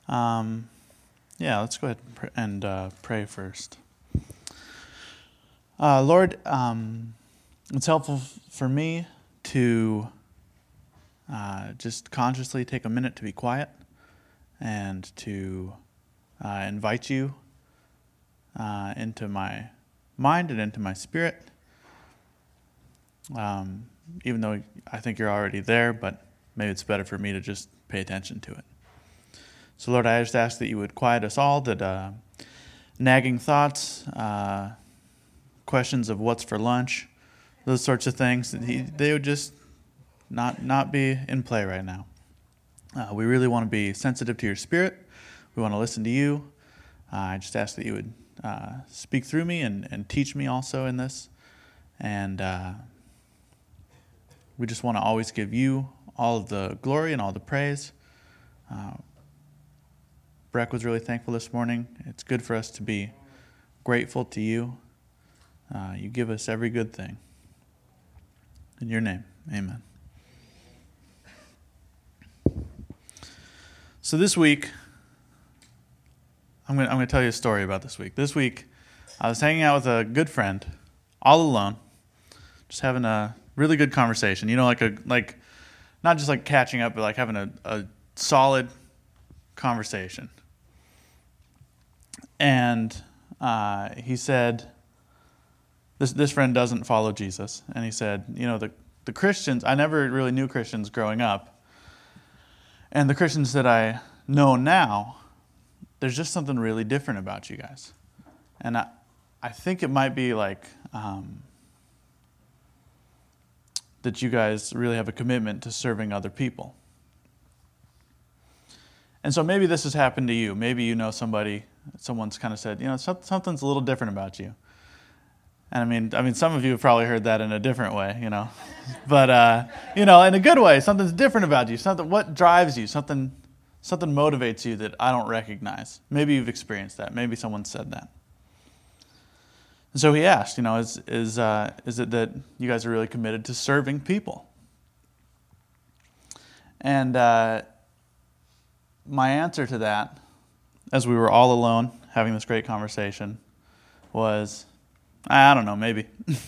Let's go ahead and pray first. Lord, it's helpful for me to just consciously take a minute to be quiet and to invite you into my mind and into my spirit. Even though I think you're already there, but maybe it's better for me to just pay attention to it. So Lord, I just ask that you would quiet us all, that nagging thoughts, questions of what's for lunch, those sorts of things, they would just not be in play right now. We really want to be sensitive to your spirit. We want to listen to you. I just ask that you would speak through me and teach me also in this. And we just want to always give you all of the glory and all the praise. Breck was really thankful this morning. It's good for us to be grateful to you. You give us every good thing. In your name, amen. So this week, I'm going to tell you a story about this week. This week, I was hanging out with a good friend, all alone, just having a really good conversation. You know, like not just like catching up, but like having a solid conversation. And he said, this friend doesn't follow Jesus, and he said, you know, the Christians, I never really knew Christians growing up, and the Christians that I know now, there's just something really different about you guys. And I think it might be like that you guys really have a commitment to serving other people. And so maybe this has happened to you. Maybe you know someone's kind of said, you know, something's a little different about you. And I mean, some of you have probably heard that in a different way, you know. But, you know, in a good way, something's different about you. What drives you? Something motivates you that I don't recognize. Maybe you've experienced that. Maybe someone said that. And so he asked, you know, is it that you guys are really committed to serving people? And my answer to that, as we were all alone having this great conversation, was, I don't know, maybe.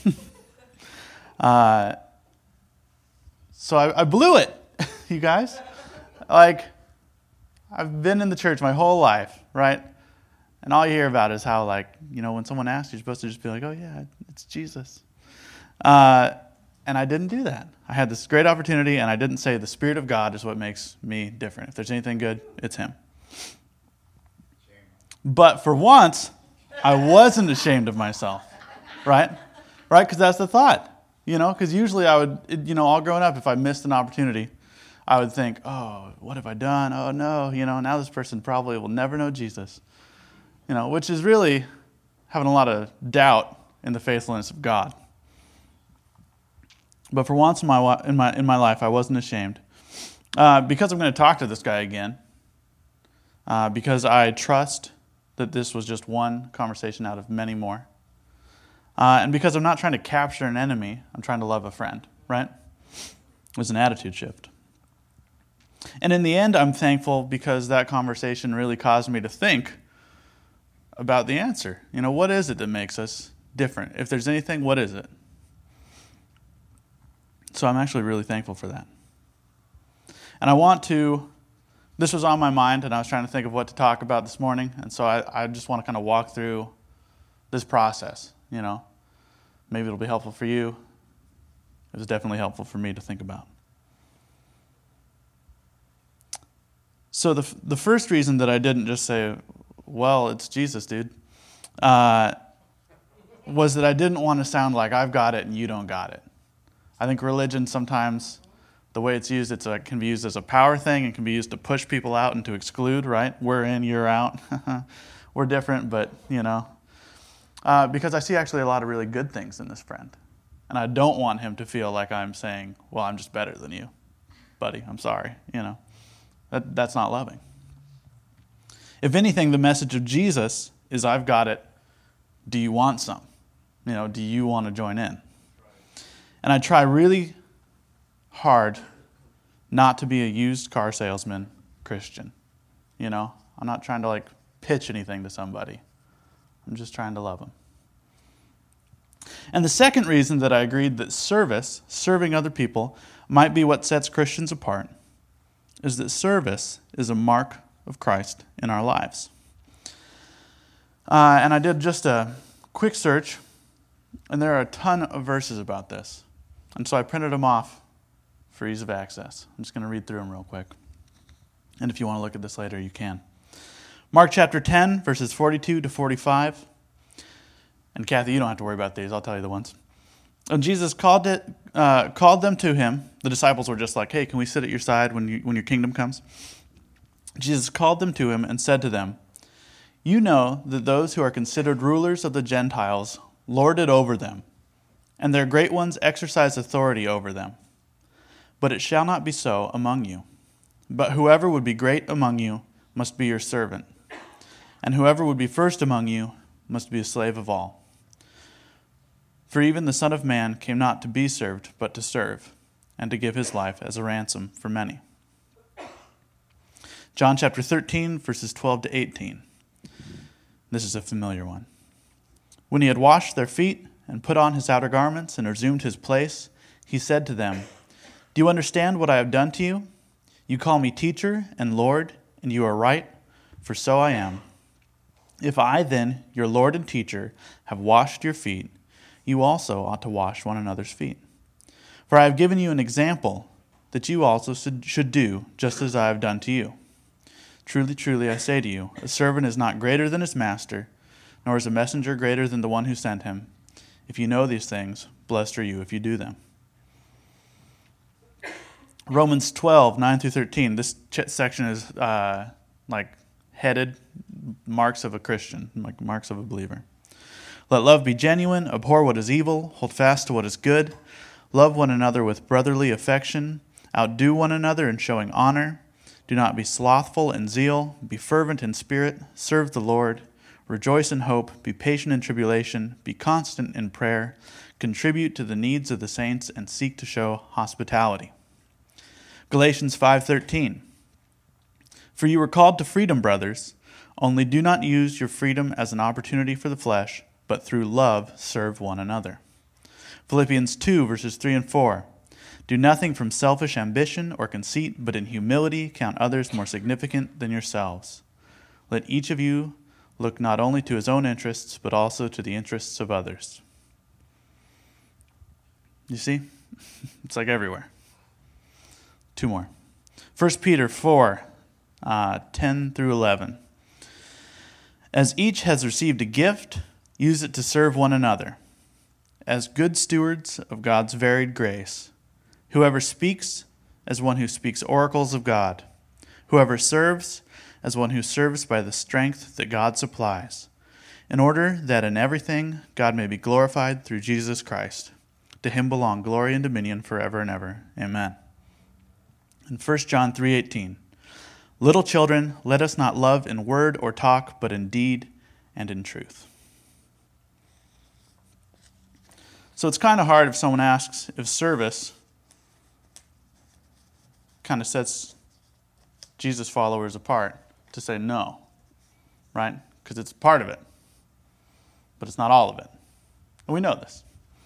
So I blew it, you guys. Like, I've been in the church my whole life, right? And all you hear about is how, like, you know, when someone asks, you're supposed to just be like, oh, yeah, it's Jesus. And I didn't do that. I had this great opportunity, and I didn't say the Spirit of God is what makes me different. If there's anything good, it's Him. But for once, I wasn't ashamed of myself, right? Right? Because that's the thought, you know? Because usually I would, you know, all growing up, if I missed an opportunity, I would think, oh, what have I done? Oh, no, you know, now this person probably will never know Jesus. You know, which is really having a lot of doubt in the faithfulness of God. But for once in my life, I wasn't ashamed. Because I'm going to talk to this guy again. Because I trust that this was just one conversation out of many more. And because I'm not trying to capture an enemy, I'm trying to love a friend, right? It was an attitude shift. And in the end, I'm thankful because that conversation really caused me to think about the answer. You know, what is it that makes us different? If there's anything, what is it? So I'm actually really thankful for that. And this was on my mind, and I was trying to think of what to talk about this morning, and so I just want to kind of walk through this process, you know. Maybe it'll be helpful for you. It was definitely helpful for me to think about. So the first reason that I didn't just say, well, it's Jesus, dude, was that I didn't want to sound like I've got it and you don't got it. I think religion sometimes, the way it's used, it can be used as a power thing. It can be used to push people out and to exclude, right? We're in, you're out. We're different, but, you know. Because I see actually a lot of really good things in this friend. And I don't want him to feel like I'm saying, well, I'm just better than you, buddy. I'm sorry, you know. That's not loving. If anything, the message of Jesus is, I've got it. Do you want some? You know, do you want to join in? And I try really hard not to be a used car salesman Christian. I'm not trying to pitch anything to somebody. I'm just trying to love them. And the second reason that I agreed that serving other people, might be what sets Christians apart is that service is a mark of Christ in our lives. And I did just a quick search, and there are a ton of verses about this. And so I printed them off for ease of access. I'm just going to read through them real quick. And if you want to look at this later, you can. Mark chapter 10, verses 42 to 45. And Kathy, you don't have to worry about these. I'll tell you the ones. And Jesus called them to him. The disciples were just like, hey, can we sit at your side when your kingdom comes? Jesus called them to him and said to them, you know that those who are considered rulers of the Gentiles lord it over them, and their great ones exercise authority over them. But it shall not be so among you. But whoever would be great among you must be your servant, and whoever would be first among you must be a slave of all. For even the Son of Man came not to be served, but to serve, and to give his life as a ransom for many. John chapter 13, verses 12 to 18. This is a familiar one. When he had washed their feet and put on his outer garments and resumed his place, he said to them, do you understand what I have done to you? You call me teacher and Lord, and you are right, for so I am. If I then, your Lord and teacher, have washed your feet, you also ought to wash one another's feet. For I have given you an example that you also should do just as I have done to you. Truly, truly, I say to you, a servant is not greater than his master, nor is a messenger greater than the one who sent him. If you know these things, blessed are you if you do them. Romans 12, 9 through 13. This section is headed marks of a Christian, like marks of a believer. Let love be genuine, abhor what is evil, hold fast to what is good, love one another with brotherly affection, outdo one another in showing honor. Do not be slothful in zeal, be fervent in spirit, serve the Lord, rejoice in hope, be patient in tribulation, be constant in prayer, contribute to the needs of the saints, and seek to show hospitality. Galatians 5:13. For you were called to freedom, brothers, only do not use your freedom as an opportunity for the flesh, but through love serve one another. Philippians 2, verses 3 and 4. Do nothing from selfish ambition or conceit, but in humility count others more significant than yourselves. Let each of you look not only to his own interests, but also to the interests of others. You see? It's like everywhere. Two more. 1 Peter 4, 10 through 11. As each has received a gift, use it to serve one another. As good stewards of God's varied grace, whoever speaks, as one who speaks oracles of God. Whoever serves, as one who serves by the strength that God supplies, in order that in everything God may be glorified through Jesus Christ. To him belong glory and dominion forever and ever. Amen. And 1 John 3:18. Little children, let us not love in word or talk, but in deed and in truth. So it's kind of hard if someone asks if service kind of sets Jesus followers apart to say no, right? Because it's part of it, but it's not all of it. And we know this.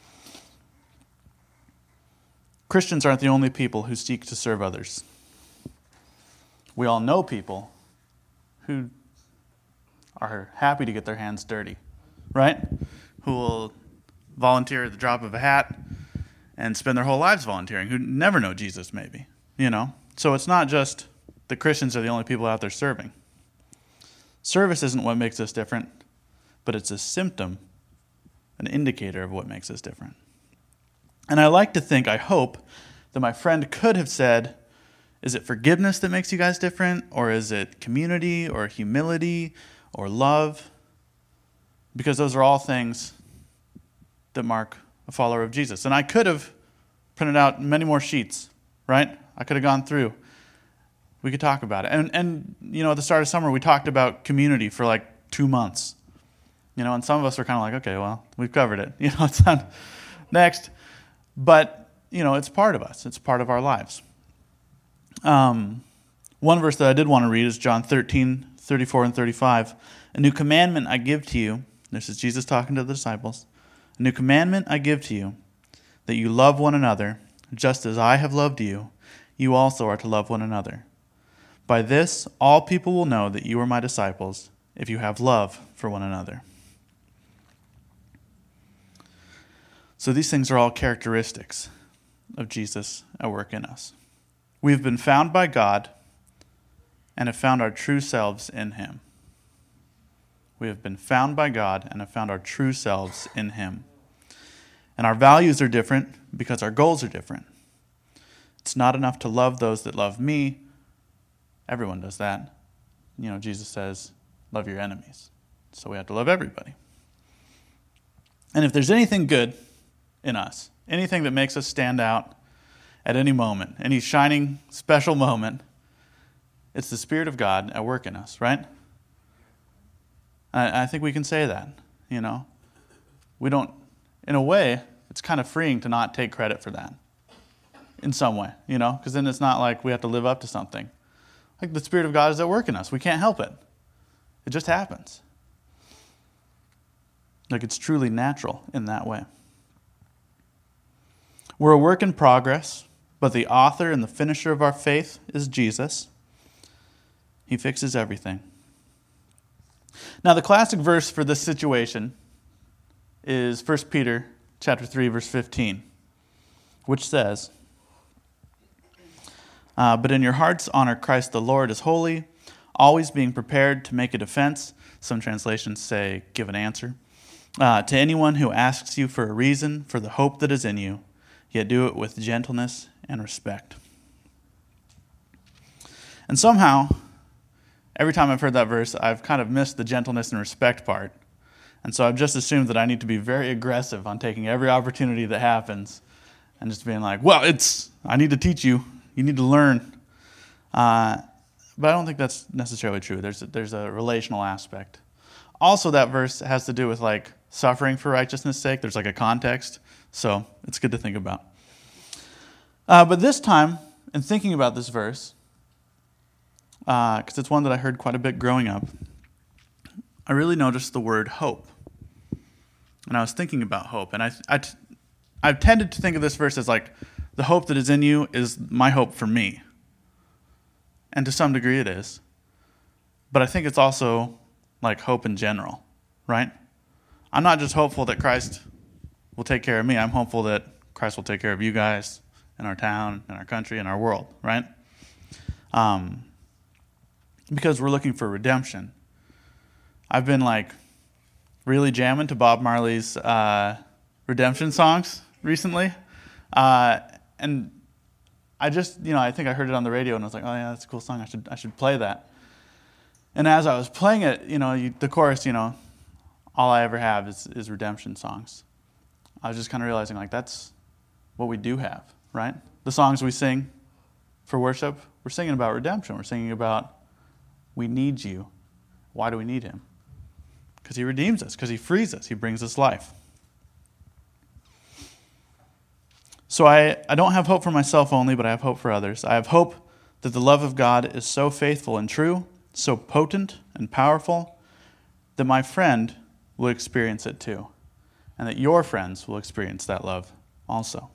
Christians aren't the only people who seek to serve others. We all know people who are happy to get their hands dirty, right? Who will volunteer at the drop of a hat and spend their whole lives volunteering, who never know Jesus maybe, So it's not just the Christians are the only people out there serving. Service isn't what makes us different, but it's a symptom, an indicator of what makes us different. And I like to think, I hope, that my friend could have said, is it forgiveness that makes you guys different? Or is it community or humility or love? Because those are all things that mark a follower of Jesus. And I could have printed out many more sheets, right? I could have gone through. We could talk about it. And at the start of summer, we talked about community for like 2 months. And some of us were kind of like, okay, well, we've covered it. It's not next. But, it's part of us. It's part of our lives. One verse that I did want to read is John 13:34 and 35. A new commandment I give to you. This is Jesus talking to the disciples. A new commandment I give to you, that you love one another, just as I have loved you. You also are to love one another. By this, all people will know that you are my disciples, if you have love for one another. So these things are all characteristics of Jesus at work in us. We have been found by God and have found our true selves in him. We have been found by God and have found our true selves in him. And our values are different because our goals are different. It's not enough to love those that love me. Everyone does that. Jesus says, love your enemies. So we have to love everybody. And if there's anything good in us, anything that makes us stand out at any moment, any shining, special moment, it's the Spirit of God at work in us, right? I think we can say that, We don't, in a way, it's kind of freeing to not take credit for that in some way, because then it's not like we have to live up to something. Like the Spirit of God is at work in us. We can't help it. It just happens. Like it's truly natural in that way. We're a work in progress, but the author and the finisher of our faith is Jesus. He fixes everything. Now, the classic verse for this situation is 1 Peter chapter 3, verse 15, which says, but in your hearts honor Christ the Lord as holy, always being prepared to make a defense. Some translations say give an answer. To anyone who asks you for a reason for the hope that is in you, yet do it with gentleness and respect. And somehow, every time I've heard that verse, I've kind of missed the gentleness and respect part. And so I've just assumed that I need to be very aggressive on taking every opportunity that happens and just being like, well, I need to teach you. You need to learn. But I don't think that's necessarily true. There's a relational aspect. Also, that verse has to do with like suffering for righteousness' sake. There's like a context. So it's good to think about. But this time, in thinking about this verse, because it's one that I heard quite a bit growing up, I really noticed the word hope. And I was thinking about hope. And I've tended to think of this verse as like, the hope that is in you is my hope for me. And to some degree it is. But I think it's also like hope in general, right? I'm not just hopeful that Christ will take care of me. I'm hopeful that Christ will take care of you guys in our town, in our country, in our world, right? Because we're looking for redemption. I've been like really jamming to Bob Marley's redemption songs recently. And I just, I think I heard it on the radio and I was like, oh yeah, that's a cool song. I should play that. And as I was playing it, the chorus, all I ever have is redemption songs. I was just kind of realizing like that's what we do have, right? The songs we sing for worship, we're singing about redemption. We're singing about we need you. Why do we need him? Because he redeems us, because he frees us, he brings us life. So I don't have hope for myself only, but I have hope for others. I have hope that the love of God is so faithful and true, so potent and powerful, that my friend will experience it too, and that your friends will experience that love also.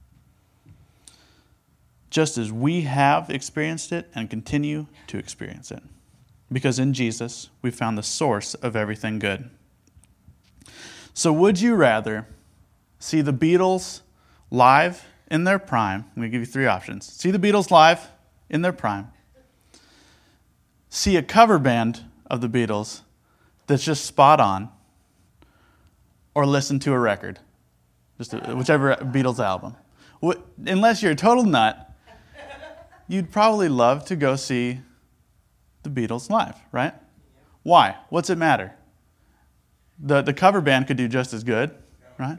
Just as we have experienced it and continue to experience it. Because in Jesus, we found the source of everything good. So would you rather see the Beatles live in their prime? I'm going to give you three options. See the Beatles live in their prime. See a cover band of the Beatles that's just spot on. Or listen to a record. Whichever Beatles album. Unless you're a total nut, you'd probably love to go see the Beatles live, right? Why? What's it matter? The cover band could do just as good, right?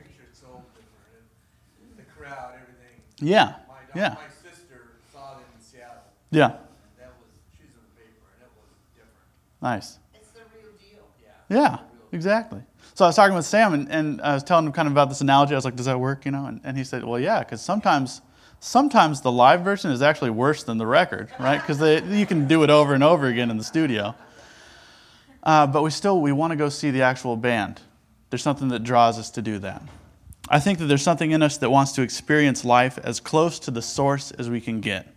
Yeah. My sister saw them in Seattle. Yeah. She's a vapor, and it was different. Nice. It's the real deal. Yeah, exactly. So I was talking with Sam, and I was telling him kind of about this analogy. I was like, does that work, And he said, well, yeah, because sometimes Sometimes the live version is actually worse than the record, right? Because you can do it over and over again in the studio. But we want to go see the actual band. There's something that draws us to do that. I think that there's something in us that wants to experience life as close to the source as we can get.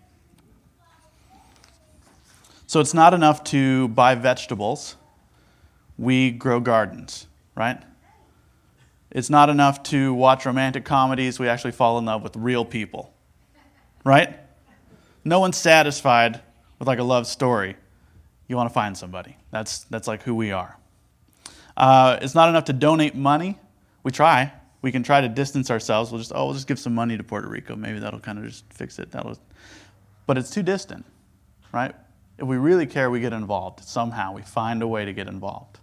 So it's not enough to buy vegetables. We grow gardens, right? It's not enough to watch romantic comedies. We actually fall in love with real people, right? No one's satisfied with like a love story. You want to find somebody. That's like who we are. It's not enough to donate money. We try. We can try to distance ourselves. We'll just give some money to Puerto Rico. Maybe that'll kind of just fix it. But it's too distant, right? If we really care, we get involved. Somehow we find a way to get involved.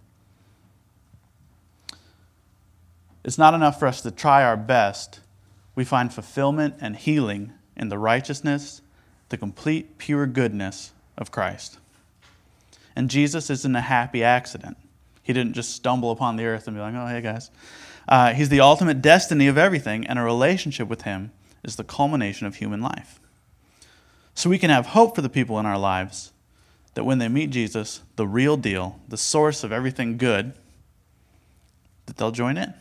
It's not enough for us to try our best. We find fulfillment and healing in the righteousness, the complete pure goodness of Christ. And Jesus isn't a happy accident. He didn't just stumble upon the earth and be like, oh, hey, guys. He's the ultimate destiny of everything, and a relationship with him is the culmination of human life. So we can have hope for the people in our lives that when they meet Jesus, the real deal, the source of everything good, that they'll join in.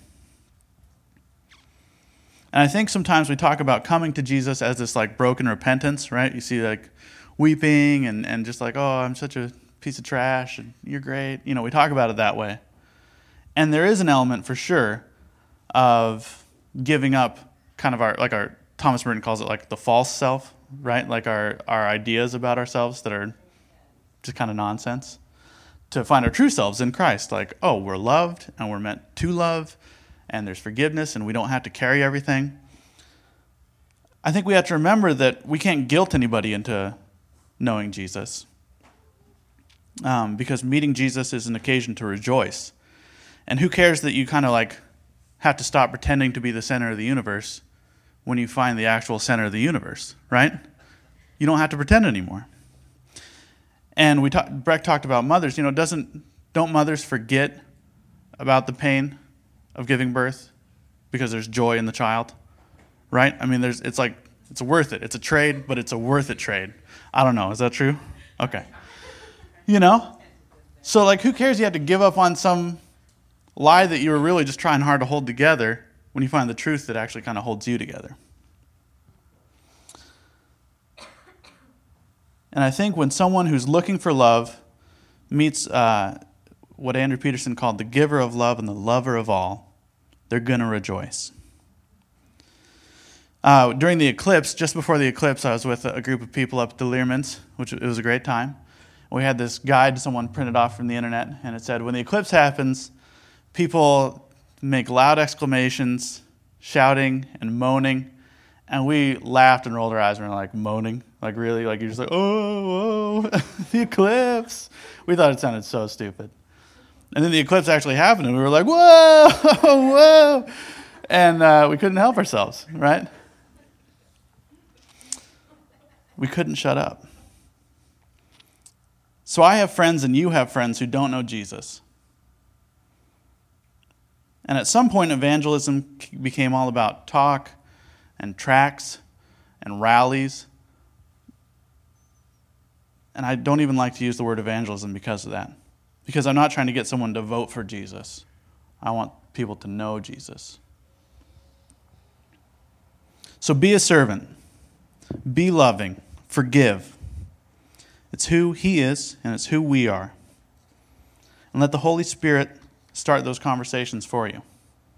And I think sometimes we talk about coming to Jesus as this like broken repentance, right? You see like weeping and just like, oh, I'm such a piece of trash and you're great. You know, we talk about it that way. And there is an element for sure of giving up kind of our Thomas Merton calls it like the false self, right? Like our ideas about ourselves that are just kind of nonsense, to find our true selves in Christ. Like, oh, we're loved and we're meant to love and there's forgiveness and we don't have to carry everything. I think we have to remember that we can't guilt anybody into knowing Jesus, because meeting Jesus is an occasion to rejoice. And who cares that you kind of like have to stop pretending to be the center of the universe when you find the actual center of the universe, right? You don't have to pretend anymore. And Breck talked about mothers. You know, don't mothers forget about the pain of giving birth because there's joy in the child, right? I mean, it's worth it. It's a trade, but it's a worth it trade. I don't know. Is that true? Okay. You know? So, like, who cares you have to give up on some lie that you were really just trying hard to hold together when you find the truth that actually kind of holds you together? And I think when someone who's looking for love meets what Andrew Peterson called the giver of love and the lover of all, they're going to rejoice. During the eclipse, just before the eclipse, I was with a group of people up at the Learmans, it was a great time. We had this guide someone printed off from the internet, and it said, when the eclipse happens, people make loud exclamations, shouting and moaning, and we laughed and rolled our eyes and were like, moaning? Like, really? Like, you're just like, oh, the eclipse. We thought it sounded so stupid. And then the eclipse actually happened, and we were like, whoa, whoa. And we couldn't help ourselves, right? We couldn't shut up. So I have friends, and you have friends who don't know Jesus. And at some point, evangelism became all about talk and tracts and rallies. And I don't even like to use the word evangelism because of that. Because I'm not trying to get someone to vote for Jesus. I want people to know Jesus. So be a servant. Be loving. Forgive. It's who he is, and it's who we are. And let the Holy Spirit start those conversations for you.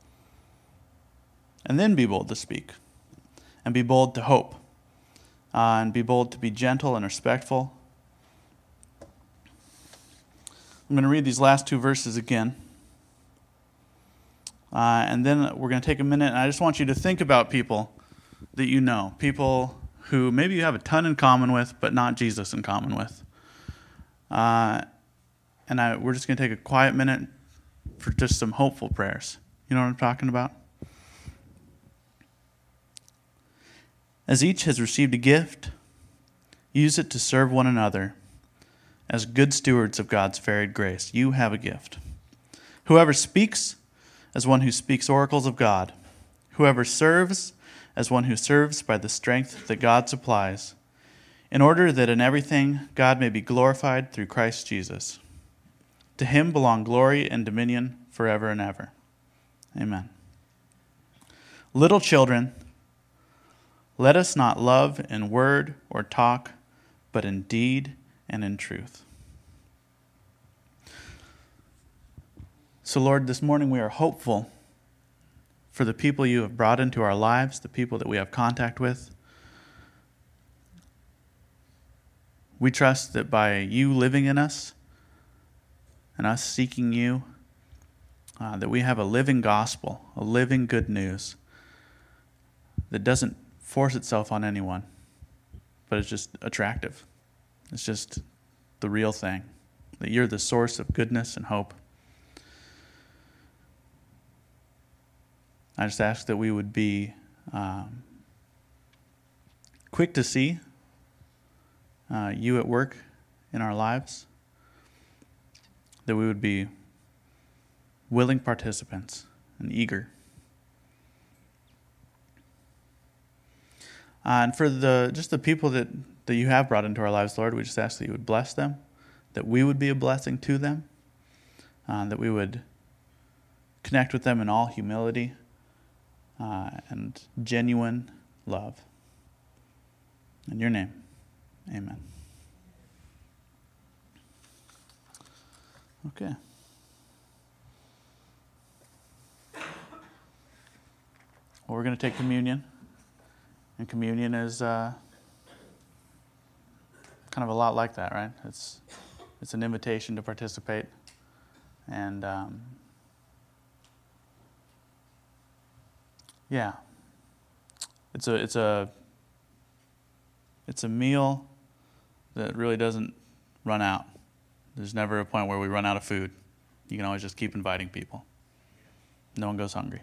And then be bold to speak. And be bold to hope. And be bold to be gentle and respectful. I'm going to read these last two verses again. And then we're going to take a minute, and I just want you to think about people that you know. People who maybe you have a ton in common with, but not Jesus in common with. We're just going to take a quiet minute for just some hopeful prayers. You know what I'm talking about? As each has received a gift, use it to serve one another. As good stewards of God's varied grace, you have a gift. Whoever speaks, as one who speaks oracles of God. Whoever serves, as one who serves by the strength that God supplies, in order that in everything God may be glorified through Christ Jesus. To him belong glory and dominion forever and ever. Amen. Little children, let us not love in word or talk, but in deed and in truth. So, Lord, this morning we are hopeful for the people you have brought into our lives, the people that we have contact with. We trust that by you living in us and us seeking you, that we have a living gospel, a living good news that doesn't force itself on anyone, but it's just attractive. It's just the real thing, that you're the source of goodness and hope. I just ask that we would be quick to see you at work in our lives, that we would be willing participants and eager. And for just the people that you have brought into our lives, Lord, we just ask that you would bless them, that we would be a blessing to them, that we would connect with them in all humility and genuine love. In your name, amen. Okay. Well, we're going to take communion. And communion is kind of a lot like that, right? It's an invitation to participate. And yeah, it's a meal that really doesn't run out. There's never a point where we run out of food. You can always just keep inviting people. No one goes hungry.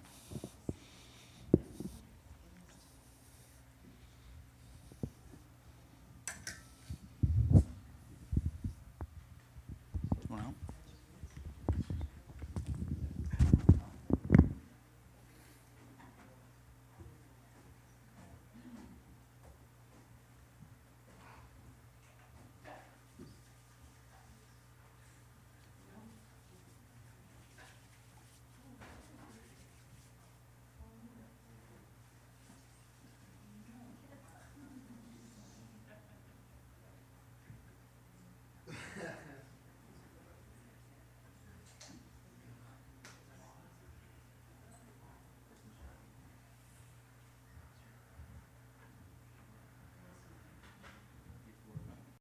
Well.